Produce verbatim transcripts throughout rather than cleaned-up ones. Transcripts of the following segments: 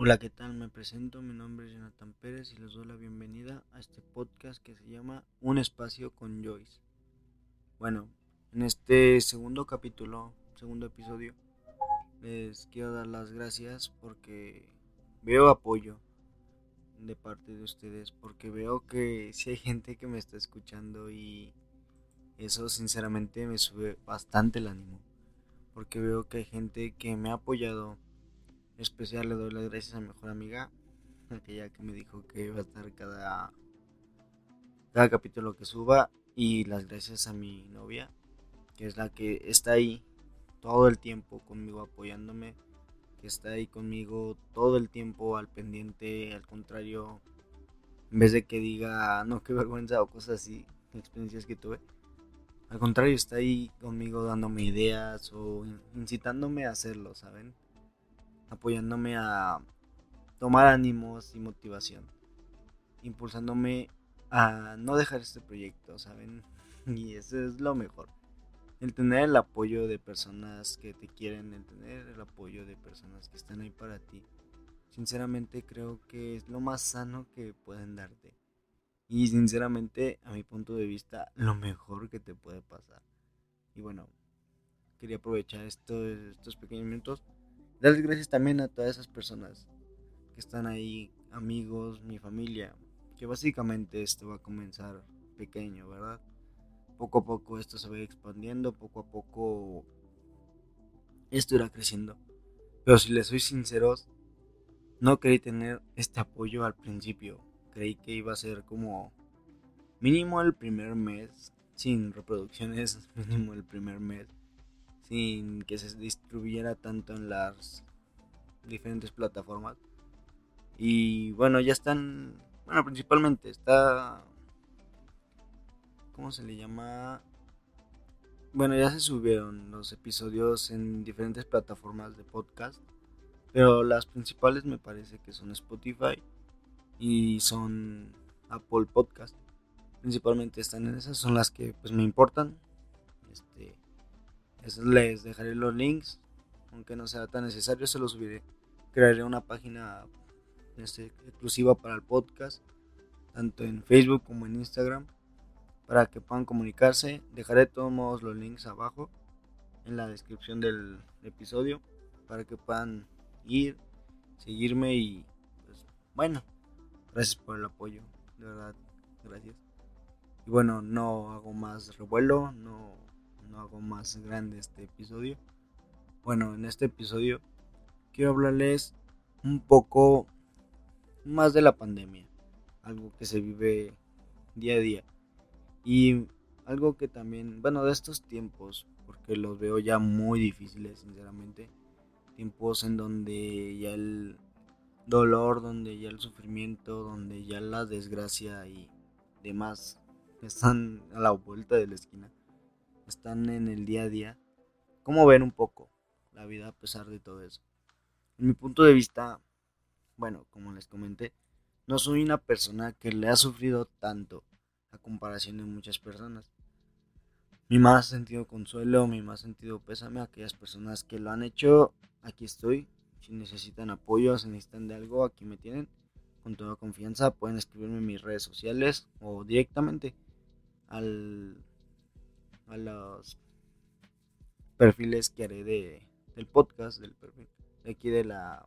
Hola, ¿qué tal? Me presento, mi nombre es Jonathan Pérez y les doy la bienvenida a este podcast que se llama Un espacio con Joyce. Bueno, en este segundo capítulo, segundo episodio, les quiero dar las gracias porque veo apoyo de parte de ustedes, porque veo que sí hay gente que me está escuchando y eso sinceramente me sube bastante el ánimo, porque veo que hay gente que me ha apoyado. En especial le doy las gracias a mi mejor amiga, aquella que me dijo que iba a estar cada, cada capítulo que suba, y las gracias a mi novia, que es la que está ahí todo el tiempo conmigo apoyándome, que está ahí conmigo todo el tiempo al pendiente, al contrario, en vez de que diga no, qué vergüenza o cosas así, experiencias que tuve, al contrario está ahí conmigo dándome ideas o incitándome a hacerlo, ¿saben? Apoyándome a tomar ánimos y motivación, impulsándome a no dejar este proyecto, ¿saben? Y eso es lo mejor. El tener el apoyo de personas que te quieren, el tener el apoyo de personas que están ahí para ti. Sinceramente creo que es lo más sano que pueden darte. Y sinceramente, a mi punto de vista, lo mejor que te puede pasar. Y bueno, quería aprovechar estos, estos pequeños minutos. Darles gracias también a todas esas personas que están ahí, amigos, mi familia, que básicamente esto va a comenzar pequeño, ¿verdad? Poco a poco esto se va expandiendo, poco a poco esto irá creciendo. Pero si les soy sinceros, no creí tener este apoyo al principio. Creí que iba a ser como mínimo el primer mes, sin reproducciones, mínimo el primer mes, sin que se distribuyera tanto en las diferentes plataformas. Y bueno, ya están, bueno, principalmente está, ¿cómo se le llama? Bueno, ya se subieron los episodios en diferentes plataformas de podcast, pero las principales me parece que son Spotify y son Apple Podcast. Principalmente están en esas, son las que pues me importan. Este, esas les dejaré los links, aunque no sea tan necesario, se los subiré. Crearé una página este, exclusiva para el podcast, tanto en Facebook como en Instagram, para que puedan comunicarse. Dejaré de todos modos los links abajo en la descripción del episodio para que puedan ir, seguirme y pues bueno, gracias por el apoyo, de verdad, gracias. Y bueno, no hago más revuelo, no, no hago más grande este episodio. Bueno, en este episodio quiero hablarles un poco más de la pandemia, algo que se vive día a día. Y algo que también, bueno, de estos tiempos, porque los veo ya muy difíciles, sinceramente. Tiempos en donde ya el dolor, donde ya el sufrimiento, donde ya la desgracia y demás están a la vuelta de la esquina, están en el día a día. ¿Cómo ven un poco la vida a pesar de todo eso? En mi punto de vista, bueno, como les comenté, no soy una persona que le ha sufrido tanto a comparación de muchas personas. Mi más sentido consuelo, mi más sentido pésame a aquellas personas que lo han hecho. Aquí estoy. Si necesitan apoyo, si necesitan de algo, aquí me tienen. Con toda confianza pueden escribirme en mis redes sociales o directamente al, a los perfiles que haré de, del podcast, del perfil, de aquí de la,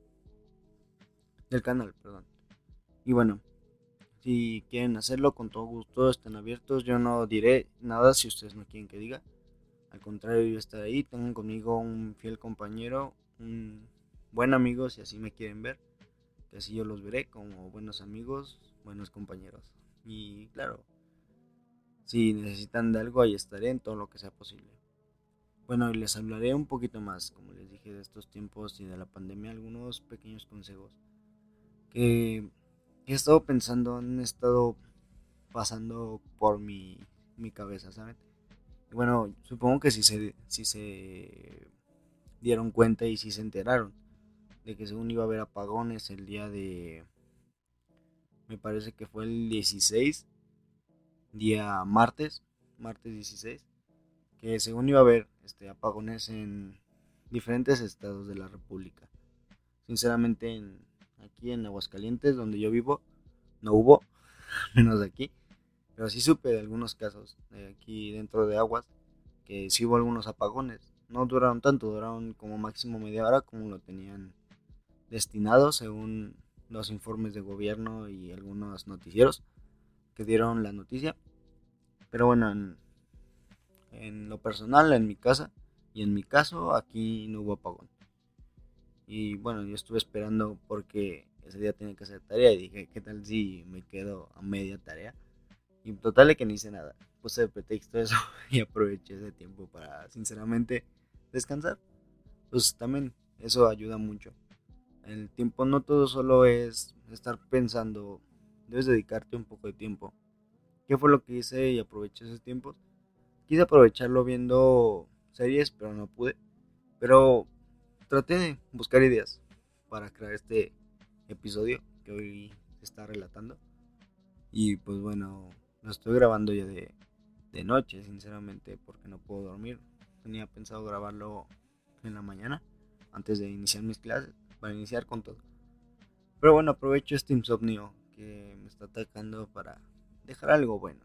del canal, perdón. Y bueno, si quieren hacerlo con todo gusto, están abiertos. Yo no diré nada si ustedes no quieren que diga. Al contrario, yo estaré ahí. Tengan conmigo un fiel compañero, un buen amigo, si así me quieren ver. Que así yo los veré como buenos amigos, buenos compañeros. Y claro, si necesitan de algo, ahí estaré en todo lo que sea posible. Bueno, y les hablaré un poquito más, como les dije, de estos tiempos y de la pandemia, algunos pequeños consejos que he estado pensando, han estado pasando por mi, mi cabeza, ¿saben? Y bueno, supongo que si se, si se dieron cuenta y si se enteraron de que según iba a haber apagones el día de, me parece que fue el dieciséis, día martes, martes dieciséis, que según iba a haber este, apagones en diferentes estados de la República. Sinceramente Aquí en Aguascalientes, donde yo vivo, no hubo, menos aquí. Pero sí supe de algunos casos de aquí dentro de Aguas, que sí hubo algunos apagones. No duraron tanto, duraron como máximo media hora, como lo tenían destinado según los informes de gobierno y algunos noticieros que dieron la noticia. Pero bueno, en, en lo personal, en mi casa y en mi caso, aquí no hubo apagón. Y bueno, yo estuve esperando porque ese día tenía que hacer tarea y dije, ¿qué tal si me quedo a media tarea? Y total de que no hice nada. Puse de pretexto eso y aproveché ese tiempo para, sinceramente, descansar. Pues también eso ayuda mucho. El tiempo no todo solo es estar pensando, debes dedicarte un poco de tiempo. ¿Qué fue lo que hice y aproveché esos tiempos? Quise aprovecharlo viendo series, pero no pude. Pero traté de buscar ideas para crear este episodio que hoy se está relatando. Y pues bueno, lo estoy grabando ya de, de noche, sinceramente, porque no puedo dormir. Tenía pensado grabarlo en la mañana, antes de iniciar mis clases, para iniciar con todo. Pero bueno, aprovecho este insomnio que me está atacando para dejar algo bueno.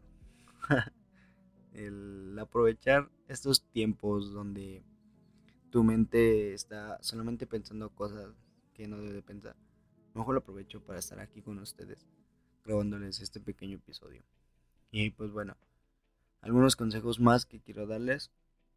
El aprovechar estos tiempos donde tu mente está solamente pensando cosas que no debe pensar. Mejor lo aprovecho para estar aquí con ustedes, grabándoles este pequeño episodio. Y pues bueno, algunos consejos más que quiero darles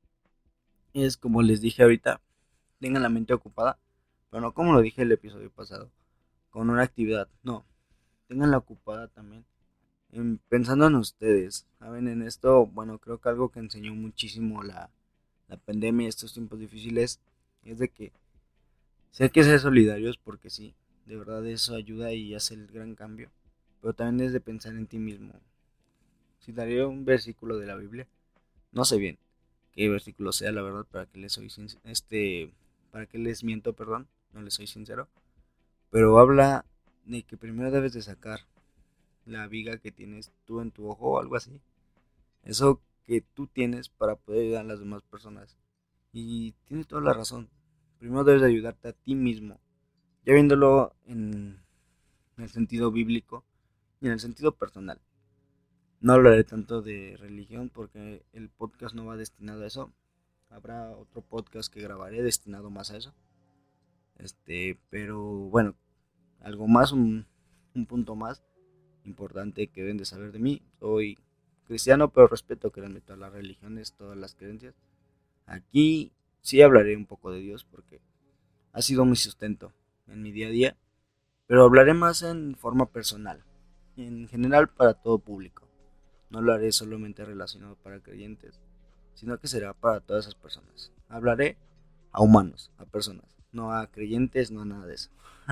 es, como les dije ahorita, tengan la mente ocupada, pero no como lo dije el episodio pasado, con una actividad, no, tenganla ocupada también en, pensando en ustedes, ¿saben? En esto, bueno, creo que algo que enseñó muchísimo la, la pandemia y estos tiempos difíciles es de que sí hay que ser solidarios, porque sí, de verdad eso ayuda y hace el gran cambio, pero también es de pensar en ti mismo. Citaré un versículo de la Biblia, no sé bien qué versículo sea, la verdad, para que les soy sin- este para que les miento, perdón, no les soy sincero, pero habla de que primero debes de sacar la viga que tienes tú en tu ojo o algo así, eso que tú tienes para poder ayudar a las demás personas. Y tiene toda la razón. Primero debes de ayudarte a ti mismo, ya viéndolo en el sentido bíblico y en el sentido personal. No hablaré tanto de religión porque el podcast no va destinado a eso. Habrá otro podcast que grabaré destinado más a eso. Este, pero bueno, algo más, un, un punto más importante que deben de saber de mí. Soy cristiano, pero respeto, créanme, todas las religiones, todas las creencias. Aquí sí hablaré un poco de Dios porque ha sido mi sustento en mi día a día, pero hablaré más en forma personal, en general para todo público. No lo haré solamente relacionado para creyentes, sino que será para todas esas personas. Hablaré a humanos, a personas, no a creyentes, no a nada de eso.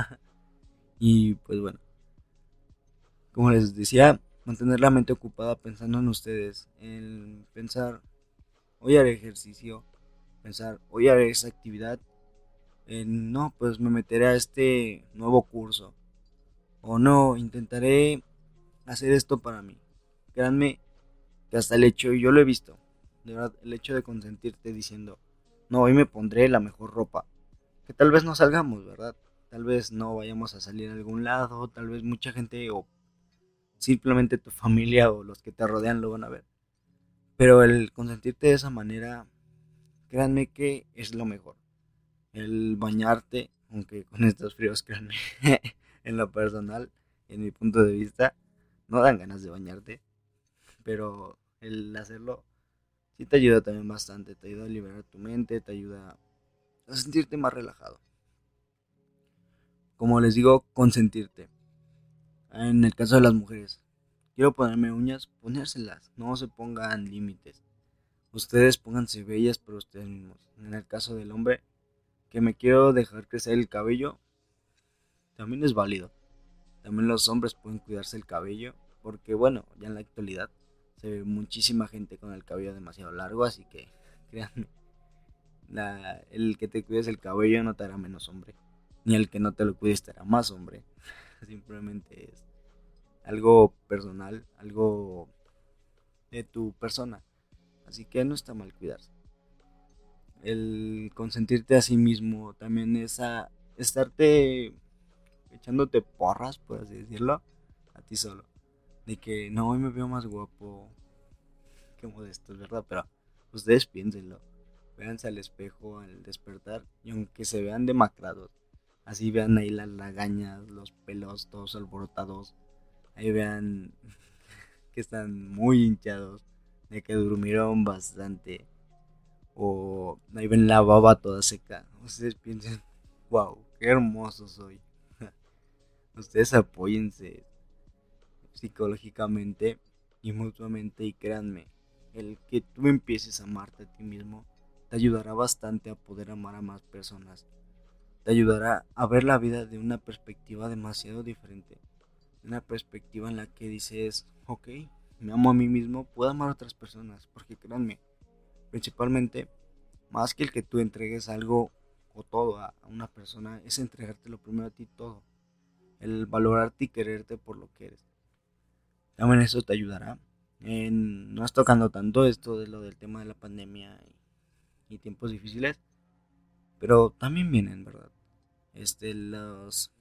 Y pues bueno, como les decía, mantener la mente ocupada pensando en ustedes, en pensar, hoy haré ejercicio, pensar, hoy haré esa actividad, en, no, pues me meteré a este nuevo curso, o no, intentaré hacer esto para mí. Créanme que hasta el hecho, y yo lo he visto, de verdad, el hecho de consentirte diciendo, no, hoy me pondré la mejor ropa, que tal vez no salgamos, ¿verdad? Tal vez no vayamos a salir a algún lado, tal vez mucha gente o simplemente tu familia o los que te rodean lo van a ver. Pero el consentirte de esa manera, créanme que es lo mejor. El bañarte, aunque con estos fríos, créanme, en lo personal, en mi punto de vista, no dan ganas de bañarte, pero el hacerlo sí te ayuda también bastante, te ayuda a liberar tu mente, te ayuda a sentirte más relajado. Como les digo, consentirte. En el caso de las mujeres, quiero ponerme uñas, ponérselas, no se pongan límites. Ustedes pónganse bellas por ustedes mismos. En el caso del hombre, que me quiero dejar crecer el cabello, también es válido. También los hombres pueden cuidarse el cabello, porque bueno, ya en la actualidad se ve muchísima gente con el cabello demasiado largo, así que créanme, la, el que te cuides el cabello no te hará menos hombre, ni el que no te lo cuides te hará más hombre. Simplemente es algo personal, algo de tu persona, así que no está mal cuidarse. El consentirte a sí mismo también es a estarte echándote porras, por así decirlo, a ti solo. De que no, hoy me veo más guapo que modesto, es verdad, pero ustedes piénsenlo. Véanse al espejo al despertar y aunque se vean demacrados, así vean ahí las lagañas, los pelos todos alborotados, ahí vean que están muy hinchados, de que durmieron bastante, o ahí ven la baba toda seca. Ustedes piensen, wow, qué hermoso soy. Ustedes apóyense psicológicamente y mutuamente y créanme, el que tú empieces a amarte a ti mismo te ayudará bastante a poder amar a más personas. Te ayudará a ver la vida de una perspectiva demasiado diferente. Una perspectiva en la que dices, ok, me amo a mí mismo, puedo amar a otras personas. Porque créanme, principalmente, más que el que tú entregues algo o todo a una persona, es entregarte lo primero a ti todo. El valorarte y quererte por lo que eres. También eso te ayudará. En, no es tocando tanto esto de lo del tema de la pandemia y, y tiempos difíciles, pero también vienen, ¿verdad? Este, los,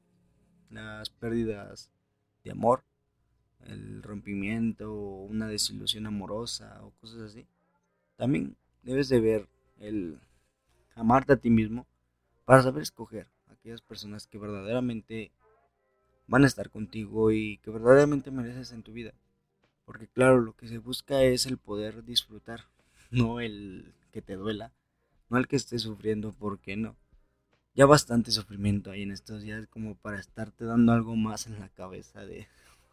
las pérdidas de amor, el rompimiento, una desilusión amorosa o cosas así. También debes de ver el amarte a ti mismo para saber escoger a aquellas personas que verdaderamente van a estar contigo y que verdaderamente mereces en tu vida. Porque claro, lo que se busca es el poder disfrutar, no el que te duela, no el que estés sufriendo, porque no. Ya bastante sufrimiento hay en estos días como para estarte dando algo más en la cabeza de,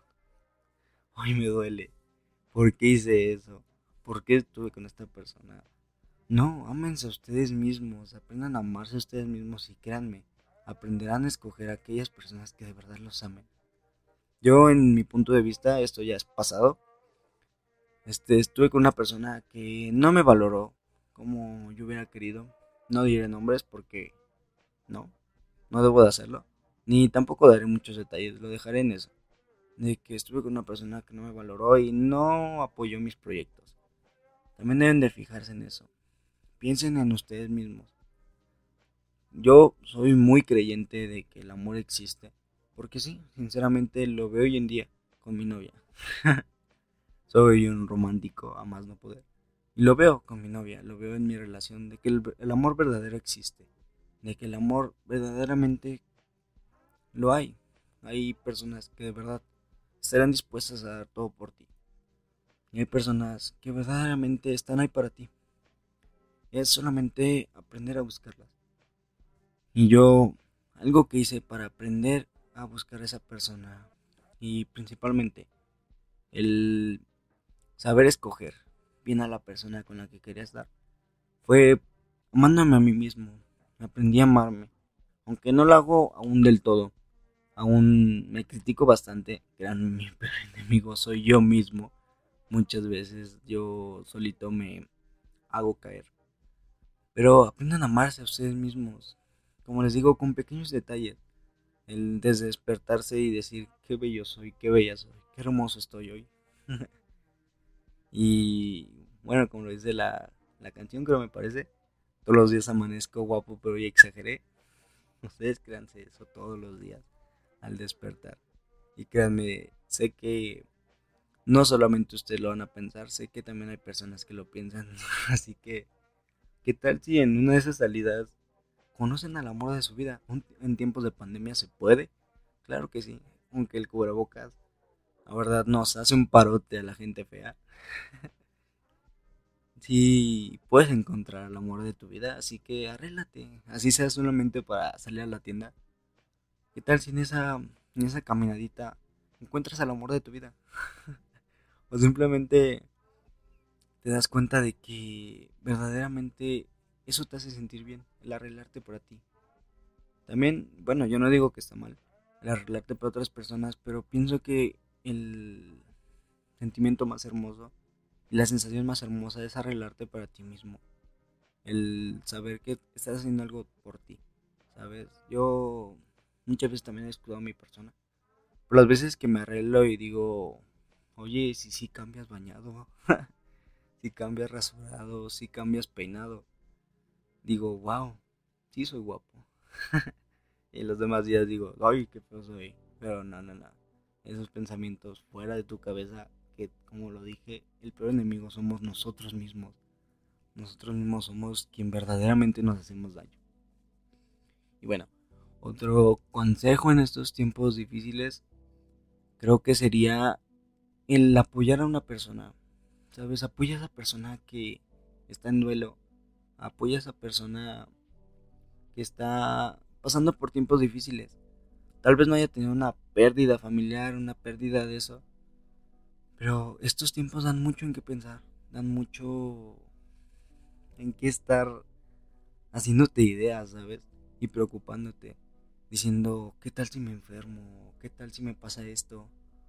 ay, me duele, ¿por qué hice eso? ¿Por qué estuve con esta persona? No, ámense a ustedes mismos, aprendan a amarse a ustedes mismos y créanme, aprenderán a escoger a aquellas personas que de verdad los amen. Yo en mi punto de vista, esto ya es pasado. Este, estuve con una persona que no me valoró como yo hubiera querido. No diré nombres porque no, no debo de hacerlo. Ni tampoco daré muchos detalles, lo dejaré en eso. De que estuve con una persona que no me valoró y no apoyó mis proyectos. También deben de fijarse en eso. Piensen en ustedes mismos. Yo soy muy creyente de que el amor existe. Porque sí, sinceramente lo veo hoy en día con mi novia. Soy un romántico a más no poder. Y lo veo con mi novia, lo veo en mi relación, de que el, el amor verdadero existe. De que el amor verdaderamente lo hay. Hay personas que de verdad estarán dispuestas a dar todo por ti. Y hay personas que verdaderamente están ahí para ti. Es solamente aprender a buscarlas. Y yo, algo que hice para aprender a buscar a esa persona, y principalmente el saber escoger bien a la persona con la que quería estar, fue amándome a mí mismo. Aprendí a amarme. Aunque no lo hago aún del todo. Aún me critico bastante. Créanme, mi peor enemigo soy yo mismo. Muchas veces yo solito me hago caer. Pero aprendan a amarse a ustedes mismos. Como les digo, con pequeños detalles. El desde despertarse y decir qué bello soy, qué bella soy, qué hermoso estoy hoy. Y bueno, como lo dice la, la canción, creo me parece. Todos los días amanezco guapo, pero ya exageré. Ustedes créanse eso todos los días al despertar. Y créanme, sé que no solamente ustedes lo van a pensar, sé que también hay personas que lo piensan. Así que, ¿qué tal si en una de esas salidas conocen al amor de su vida? En tiempos de pandemia se puede, claro que sí. Aunque el cubrebocas, la verdad, nos hace un parote a la gente fea. Sí, puedes encontrar el amor de tu vida, así que arréglate. Así sea solamente para salir a la tienda. ¿Qué tal si en esa, en esa caminadita encuentras al amor de tu vida? O simplemente te das cuenta de que verdaderamente eso te hace sentir bien, el arreglarte por ti. También, bueno, yo no digo que está mal el arreglarte por otras personas, pero pienso que el sentimiento más hermoso y la sensación más hermosa es arreglarte para ti mismo. El saber que estás haciendo algo por ti, ¿sabes? Yo muchas veces también he descuidado a mi persona. Por las veces que me arreglo y digo, oye, si sí cambias bañado, si cambias rasurado, si cambias peinado, digo, wow, sí soy guapo. Y los demás días digo, ay, qué feo soy. Pero no, no, no. Esos pensamientos fuera de tu cabeza, que como lo dije, el peor enemigo somos nosotros mismos. Nosotros mismos somos quien verdaderamente nos hacemos daño. Y bueno, otro consejo en estos tiempos difíciles creo que sería el apoyar a una persona. ¿Sabes? Apoya a esa persona que está en duelo. Apoya a esa persona que está pasando por tiempos difíciles. Tal vez no haya tenido una pérdida familiar, una pérdida de eso. Pero estos tiempos dan mucho en qué pensar. Dan mucho en qué estar haciéndote ideas, ¿sabes? Y preocupándote. Diciendo, ¿qué tal si me enfermo? ¿Qué tal si me pasa esto?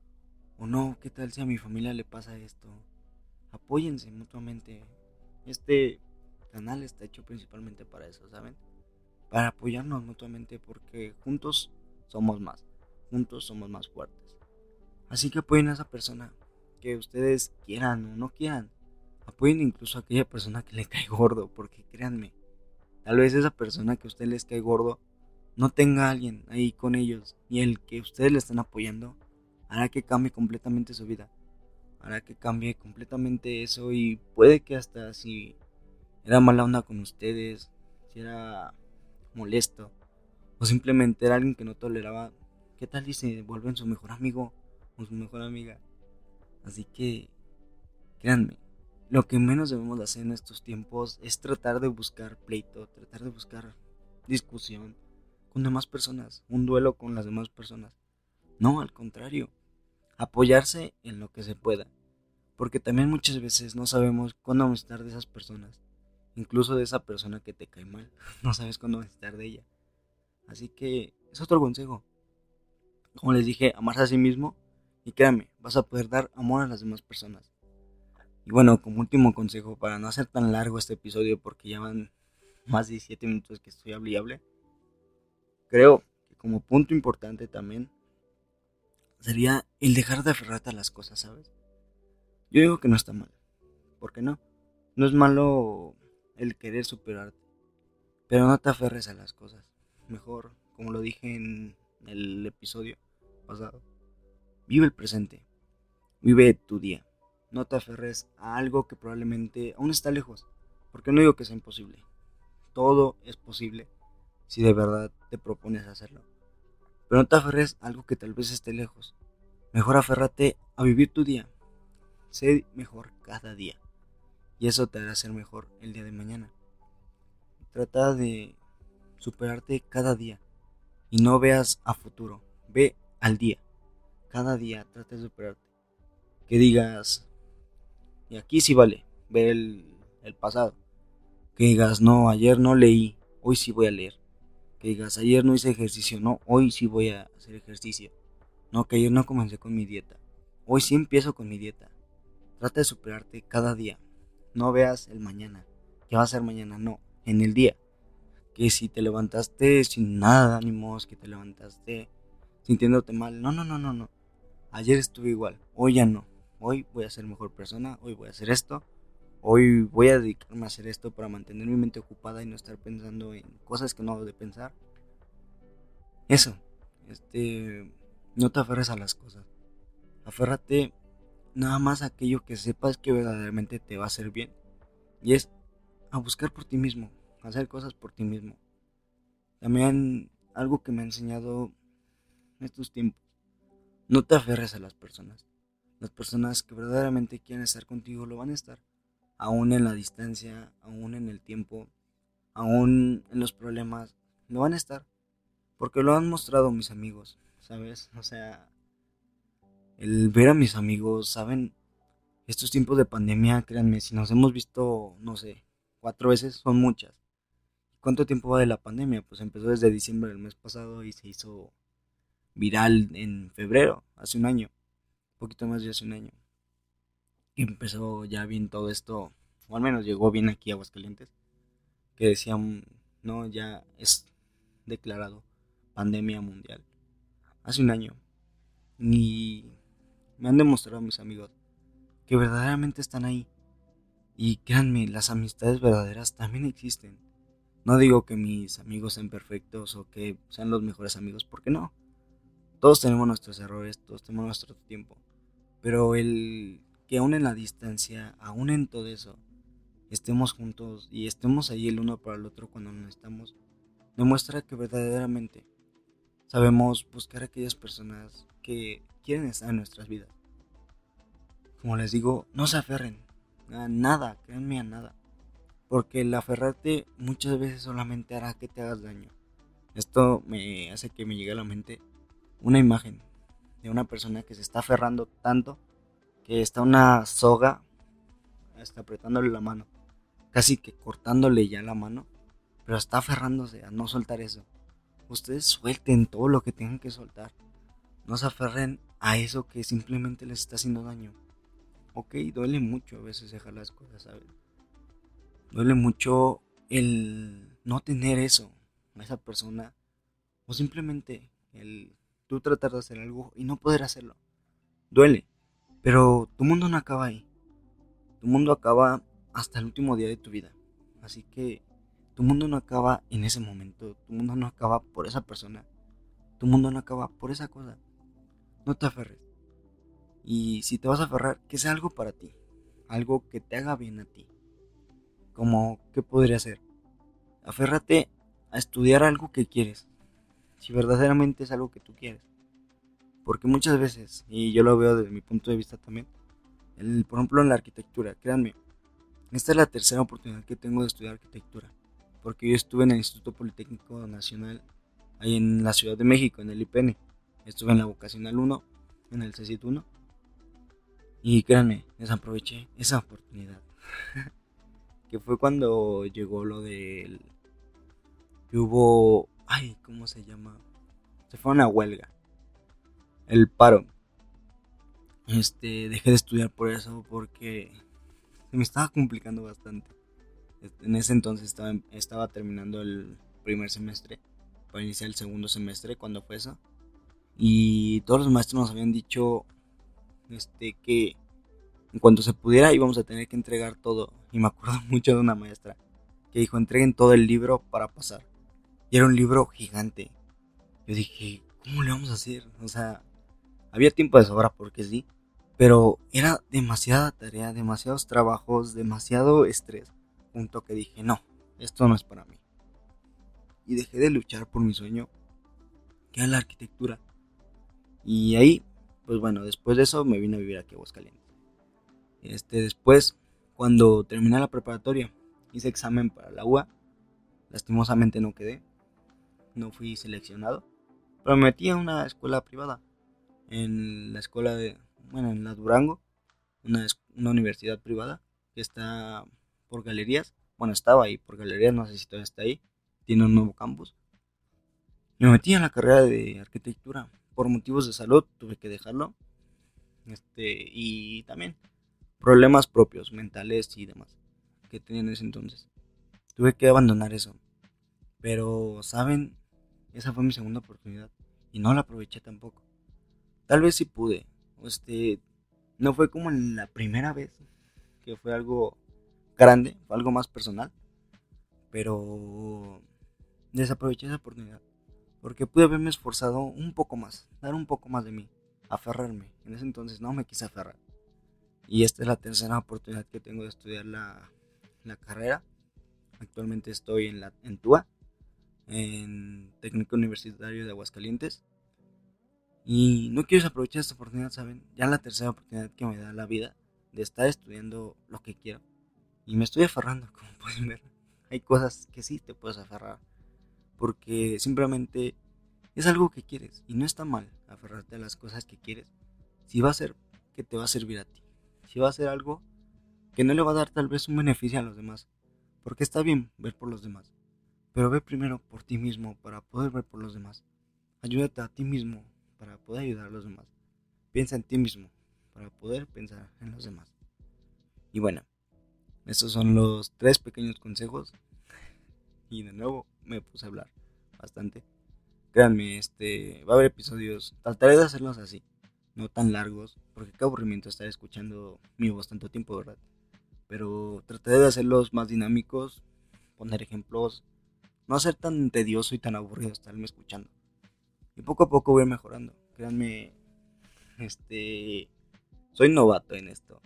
O no, ¿qué tal si a mi familia le pasa esto? Apóyense mutuamente. Este canal está hecho principalmente para eso, ¿saben? Para apoyarnos mutuamente porque juntos somos más. Juntos somos más fuertes. Así que apoyen a esa persona que ustedes quieran o no quieran. Apoyen incluso a aquella persona que le cae gordo, porque créanme, tal vez esa persona que a ustedes les cae gordo no tenga a alguien ahí con ellos y el que ustedes le están apoyando hará que cambie completamente su vida. Hará que cambie completamente eso y puede que hasta si era mala onda con ustedes, si era molesto o simplemente era alguien que no toleraba, ¿qué tal si se vuelven su mejor amigo o su mejor amiga? Así que, créanme, lo que menos debemos hacer en estos tiempos es tratar de buscar pleito, tratar de buscar discusión con demás personas, un duelo con las demás personas. No, al contrario, apoyarse en lo que se pueda, porque también muchas veces no sabemos cuándo vamos a estar de esas personas, incluso de esa persona que te cae mal, no sabes cuándo vas a estar de ella. Así que es otro consejo. Como les dije, amarse a sí mismo y créanme, vas a poder dar amor a las demás personas. Y bueno, como último consejo, para no hacer tan largo este episodio, porque ya van más de siete minutos que estoy hable y hable, creo que como punto importante también sería el dejar de aferrarte a las cosas, ¿sabes? Yo digo que no está mal, ¿por qué no? No es malo el querer superarte, pero no te aferres a las cosas. Mejor, como lo dije en el episodio pasado, vive el presente, vive tu día. No te aferres a algo que probablemente aún está lejos, porque no digo que sea imposible. Todo es posible si de verdad te propones hacerlo. Pero no te aferres a algo que tal vez esté lejos. Mejor aférrate a vivir tu día. Sé mejor cada día. Y eso te hará ser mejor el día de mañana. Trata de superarte cada día. Y no veas a futuro. Ve al día. Cada día trata de superarte. Que digas, y aquí sí vale, ver el, el pasado. Que digas, no, ayer no leí, hoy sí voy a leer. Que digas, ayer no hice ejercicio, no, hoy sí voy a hacer ejercicio. No, que ayer no comencé con mi dieta, hoy sí empiezo con mi dieta. Trata de superarte cada día. No veas el mañana, que va a ser mañana, no, en el día. Que si te levantaste sin nada de ánimos, que te levantaste sintiéndote mal, no, no, no, no, no. Ayer estuve igual, hoy ya no. Hoy voy a ser mejor persona, hoy voy a hacer esto. Hoy voy a dedicarme a hacer esto para mantener mi mente ocupada y no estar pensando en cosas que no debo de pensar. Eso, este, no te aferres a las cosas. Aférrate nada más a aquello que sepas que verdaderamente te va a hacer bien. Y es a buscar por ti mismo, a hacer cosas por ti mismo. También algo que me ha enseñado estos tiempos. No te aferres a las personas. Las personas que verdaderamente quieren estar contigo lo van a estar. Aún en la distancia, aún en el tiempo, aún en los problemas, lo van a estar. Porque lo han mostrado mis amigos, ¿sabes? O sea, el ver a mis amigos, ¿saben? Estos tiempos de pandemia, créanme, si nos hemos visto, no sé, cuatro veces, son muchas. ¿Cuánto tiempo va de la pandemia? Pues empezó desde diciembre del mes pasado y se hizo viral en febrero, hace un año, un poquito más de hace un año. Y empezó ya bien todo esto, o al menos llegó bien aquí a Aguascalientes, que decían, no, ya es declarado pandemia mundial. Hace un año. Y me han demostrado mis amigos que verdaderamente están ahí. Y créanme, las amistades verdaderas también existen. No digo que mis amigos sean perfectos o que sean los mejores amigos, porque no. Todos tenemos nuestros errores, todos tenemos nuestro tiempo. Pero el que aún en la distancia, aún en todo eso, estemos juntos y estemos ahí el uno para el otro cuando nos necesitamos, demuestra que verdaderamente sabemos buscar a aquellas personas que quieren estar en nuestras vidas. Como les digo, no se aferren a nada, créanme a nada. Porque el aferrarte muchas veces solamente hará que te hagas daño. Esto me hace que me llegue a la mente una imagen de una persona que se está aferrando tanto que está una soga, está apretándole la mano, casi que cortándole ya la mano, pero está aferrándose a no soltar eso. Ustedes suelten todo lo que tengan que soltar. No se aferren a eso que simplemente les está haciendo daño. Ok, duele mucho a veces dejar las cosas, ¿sabes? Duele mucho el no tener eso, a esa persona, o simplemente el tú tratar de hacer algo y no poder hacerlo. Duele, pero tu mundo no acaba ahí. Tu mundo acaba hasta el último día de tu vida. Así que tu mundo no acaba en ese momento, tu mundo no acaba por esa persona, tu mundo no acaba por esa cosa. No te aferres. Y si te vas a aferrar, que sea algo para ti, algo que te haga bien a ti. Como, ¿qué podría ser? Aférrate a estudiar algo que quieres, si verdaderamente es algo que tú quieres. Porque muchas veces, y yo lo veo desde mi punto de vista también, el, por ejemplo en la arquitectura, créanme, esta es la tercera oportunidad que tengo de estudiar arquitectura. Porque yo estuve en el Instituto Politécnico Nacional, ahí en la Ciudad de México, en el I P N. Estuve en la Vocacional uno, en el C C I T uno. Y créanme, desaproveché esa oportunidad. Que fue cuando llegó lo del... que hubo... ay, ¿cómo se llama? Se fue a una huelga. El paro. Este, dejé de estudiar por eso porque se me estaba complicando bastante. En ese entonces estaba, estaba terminando el primer semestre para iniciar el segundo semestre cuando fue eso. Y todos los maestros nos habían dicho este, que en cuanto se pudiera íbamos a tener que entregar todo. Y me acuerdo mucho de una maestra que dijo: entreguen todo el libro para pasar. Y era un libro gigante. Yo dije, ¿cómo le vamos a hacer? O sea, había tiempo de sobra porque sí, pero era demasiada tarea, demasiados trabajos, demasiado estrés. Punto que dije, no, esto no es para mí. Y dejé de luchar por mi sueño, que era la arquitectura. Y ahí, pues bueno, después de eso me vine a vivir aquí a Aguascalientes. Este, después, cuando terminé la preparatoria, hice examen para la U A. Lastimosamente no quedé, no fui seleccionado, pero me metí a una escuela privada, en la escuela de, bueno, en la Durango, una, una universidad privada que está por Galerías. Bueno, estaba ahí por Galerías, no sé si todavía está ahí. Tiene un nuevo campus. Y me metí en la carrera de arquitectura. Por motivos de salud tuve que dejarlo. Este, y también problemas propios, mentales y demás, que tenía en ese entonces. Tuve que abandonar eso. Pero, ¿saben? Esa fue mi segunda oportunidad. Y no la aproveché tampoco. Tal vez sí pude. Este, no fue como en la primera vez, que fue algo grande, fue algo más personal. Pero desaproveché esa oportunidad. Porque pude haberme esforzado un poco más, dar un poco más de mí, aferrarme. En ese entonces no me quise aferrar. Y esta es la tercera oportunidad que tengo de estudiar la, la carrera. Actualmente estoy en, la, en T U A, en Técnico Universitario de Aguascalientes. Y no quiero desaprovechar esta oportunidad, ¿saben? Ya la tercera oportunidad que me da la vida de estar estudiando lo que quiero. Y me estoy aferrando, como pueden ver. Hay cosas que sí te puedes aferrar, porque simplemente es algo que quieres. Y no está mal aferrarte a las cosas que quieres, si va a ser que te va a servir a ti. Si va a ser algo que no le va a dar tal vez un beneficio a los demás. Porque está bien ver por los demás, pero ve primero por ti mismo para poder ver por los demás. Ayúdate a ti mismo para poder ayudar a los demás. Piensa en ti mismo para poder pensar en los demás. Y bueno, estos son los tres pequeños consejos. Y de nuevo me puse a hablar bastante. Créanme, este, va a haber episodios, trataré de hacerlos así, no tan largos, porque qué aburrimiento estar escuchando mi voz tanto tiempo, ¿verdad? Pero trataré de hacerlos más dinámicos, poner ejemplos, no ser tan tedioso y tan aburrido estarme escuchando. Y poco a poco voy a ir mejorando. Créanme, este, soy novato en esto.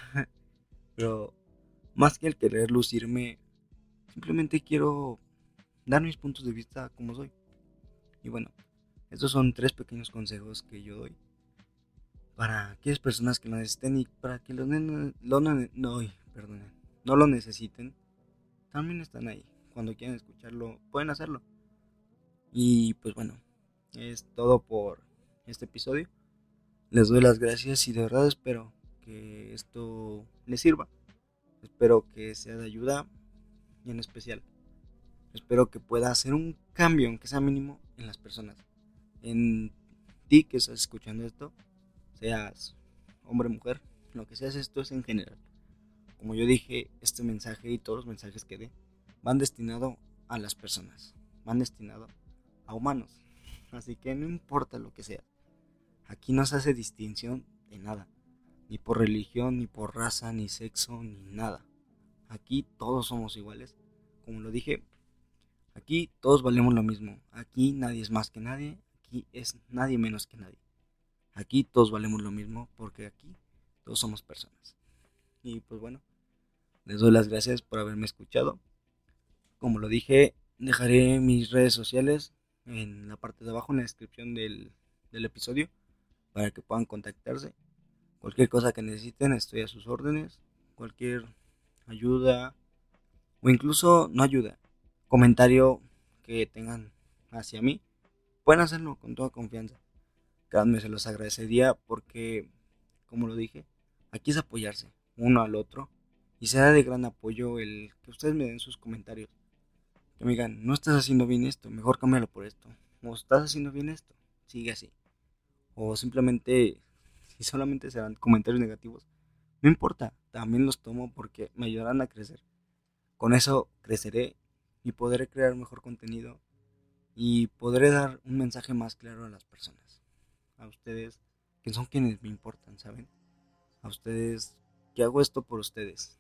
Pero más que el querer lucirme, simplemente quiero dar mis puntos de vista como soy. Y bueno, estos son tres pequeños consejos que yo doy para aquellas personas que lo necesiten y para que los nenes lo no, no, perdonen, no lo necesiten. También están ahí. Cuando quieran escucharlo, pueden hacerlo. Y pues bueno, es todo por este episodio. Les doy las gracias y de verdad espero que esto les sirva. Espero que sea de ayuda y en especial espero que pueda hacer un cambio, aunque sea mínimo, en las personas. En ti que estás escuchando esto, seas hombre o mujer, lo que seas, esto es en general. Como yo dije, este mensaje y todos los mensajes que dé van destinados a las personas, van destinados a humanos. Así que no importa lo que sea, aquí no se hace distinción de nada, ni por religión, ni por raza, ni sexo, ni nada. Aquí todos somos iguales. Como lo dije, aquí todos valemos lo mismo. Aquí nadie es más que nadie, aquí es nadie menos que nadie. Aquí todos valemos lo mismo porque aquí todos somos personas. Y pues bueno, les doy las gracias por haberme escuchado. Como lo dije, dejaré mis redes sociales en la parte de abajo en la descripción del, del episodio para que puedan contactarse. Cualquier cosa que necesiten, estoy a sus órdenes. Cualquier ayuda o incluso no ayuda, comentario que tengan hacia mí, pueden hacerlo con toda confianza. Créanme, se los agradecería porque, como lo dije, aquí es apoyarse uno al otro y será de gran apoyo el que ustedes me den sus comentarios. Que me digan, no estás haciendo bien esto, mejor cámbialo por esto. O estás haciendo bien esto, sigue así. O simplemente, si solamente serán comentarios negativos, no importa, también los tomo porque me ayudarán a crecer. Con eso creceré y podré crear mejor contenido y podré dar un mensaje más claro a las personas. A ustedes, que son quienes me importan, ¿saben? A ustedes, que hago esto por ustedes.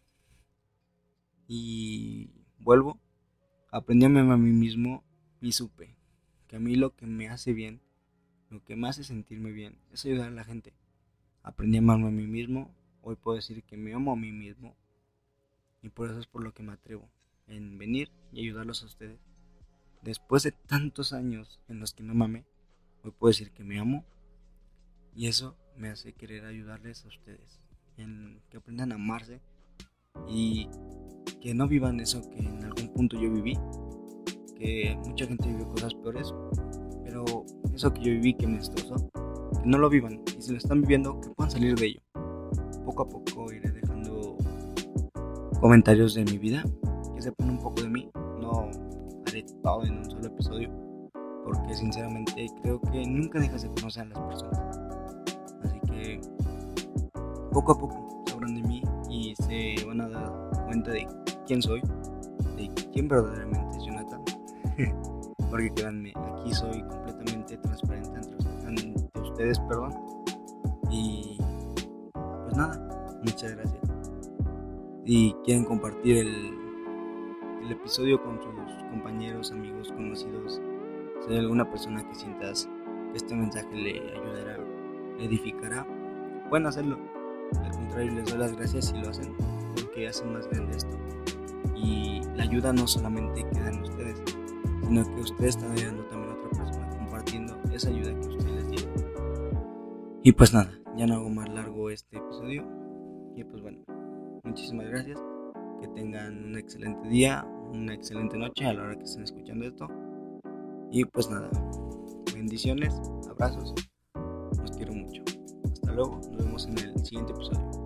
Y vuelvo, aprendí a amarme a mí mismo y supe que a mí lo que me hace bien, lo que me hace sentirme bien, es ayudar a la gente. Aprendí a amarme a mí mismo, hoy puedo decir que me amo a mí mismo y por eso es por lo que me atrevo en venir y ayudarlos a ustedes. Después de tantos años en los que no me amé, hoy puedo decir que me amo y eso me hace querer ayudarles a ustedes, en que aprendan a amarse y que no vivan eso que en algún punto yo viví, que mucha gente vivió cosas peores, pero eso que yo viví que me destrozó, que no lo vivan y si lo están viviendo, que puedan salir de ello. Poco a poco iré dejando comentarios de mi vida, que sepan un poco de mí. No haré todo en un solo episodio, porque sinceramente creo que nunca dejas de conocer a las personas. Así que poco a poco sabrán de mí y se van a dar cuenta de quién soy, de quién verdaderamente es Jonathan. Porque créanme, aquí soy completamente transparente ante, ante ustedes, perdón. Y pues nada, muchas gracias. Si quieren compartir el, el episodio con sus compañeros, amigos, conocidos, si hay alguna persona que sientas que este mensaje le ayudará, le edificará, pueden hacerlo. Al contrario, les doy las gracias si lo hacen, porque hacen más grande esto. Y la ayuda no solamente queda en ustedes, sino que ustedes están ayudando también a otra persona, compartiendo esa ayuda que ustedes les dieron. Y pues nada, ya no hago más largo este episodio. Y pues bueno, muchísimas gracias. Que tengan un excelente día, una excelente noche a la hora que estén escuchando esto. Y pues nada, bendiciones, abrazos, los quiero mucho. Hasta luego, nos vemos en el siguiente episodio.